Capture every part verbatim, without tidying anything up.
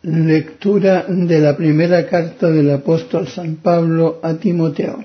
Lectura de la primera carta del apóstol San Pablo a Timoteo.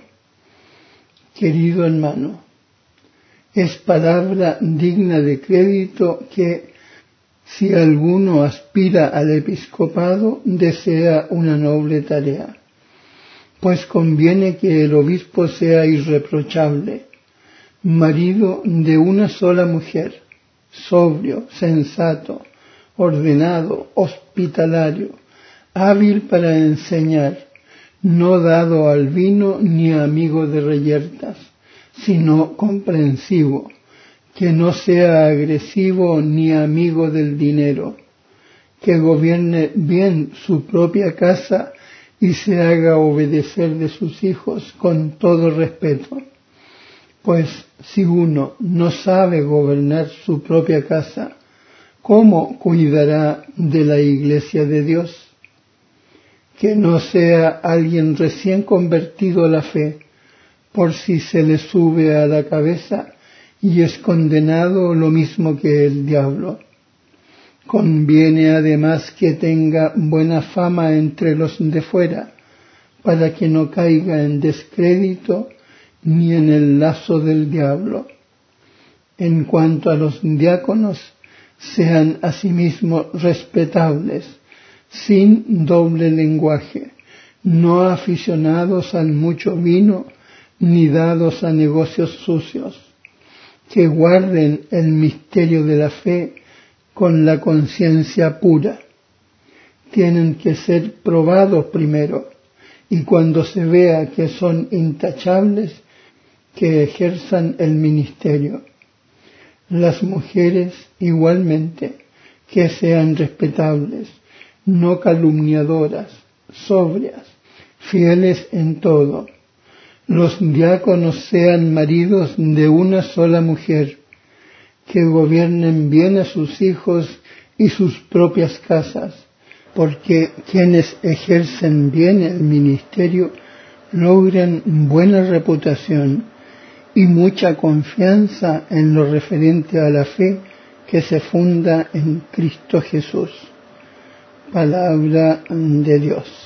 Querido hermano, es palabra digna de crédito que, si alguno aspira al episcopado, desea una noble tarea, pues conviene que el obispo sea irreprochable, marido de una sola mujer, sobrio, sensato, ordenado, hospitalario, hábil para enseñar, no dado al vino ni amigo de reyertas, sino comprensivo, que no sea agresivo ni amigo del dinero, que gobierne bien su propia casa y se haga obedecer de sus hijos con todo respeto. Pues si uno no sabe gobernar su propia casa, ¿cómo cuidará de la iglesia de Dios? Que no sea alguien recién convertido a la fe, por si se le sube a la cabeza y es condenado lo mismo que el diablo. Conviene además que tenga buena fama entre los de fuera, para que no caiga en descrédito ni en el lazo del diablo. En cuanto a los diáconos, sean asimismo respetables, sin doble lenguaje, no aficionados al mucho vino, ni dados a negocios sucios, que guarden el misterio de la fe con la conciencia pura. Tienen que ser probados primero, y cuando se vea que son intachables, que ejerzan el ministerio. Las mujeres igualmente, que sean respetables, no calumniadoras, sobrias, fieles en todo. Los diáconos sean maridos de una sola mujer, que gobiernen bien a sus hijos y sus propias casas, porque quienes ejercen bien el ministerio logran buena reputación y mucha confianza en lo referente a la fe que se funda en Cristo Jesús. Palabra de Dios.